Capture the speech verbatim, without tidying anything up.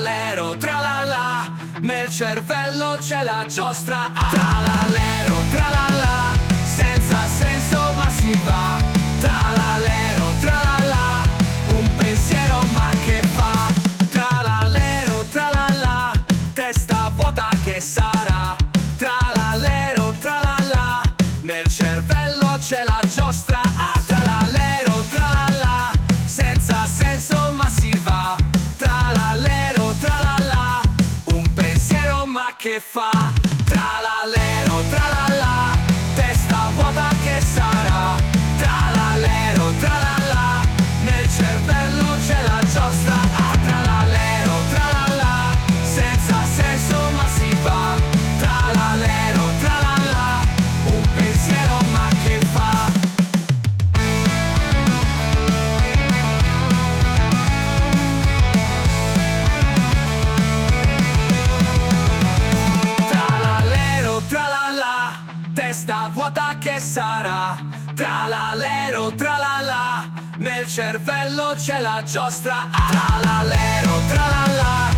Tralalero, tralala, nel cervello c'è la giostra. Tralalero, tralala, senza senso ma si va. Tralalero, tralala, un pensiero ma che fa. Tralalero, tralala, testa vuota che sarà. Tralalero, tralala, nel cervello c'è la giostra. Ah, tralalero, tralala, senza senso ma si va. Tralalero, tralala, un pensiero ma che fa. Tralalero, tralala, testa vuota che sarà. Tralalero, tralala, nel cervello c'è la giostra. Ah, tralalero, tralala, senza senso ma si va. Tralalero, tralala, un pensiero ma che fa. Tralalero, tralala, testa vuota che sarà. Tralalero, tralala, nel cervello c'è la giostra. Ah, tralalero, tralala,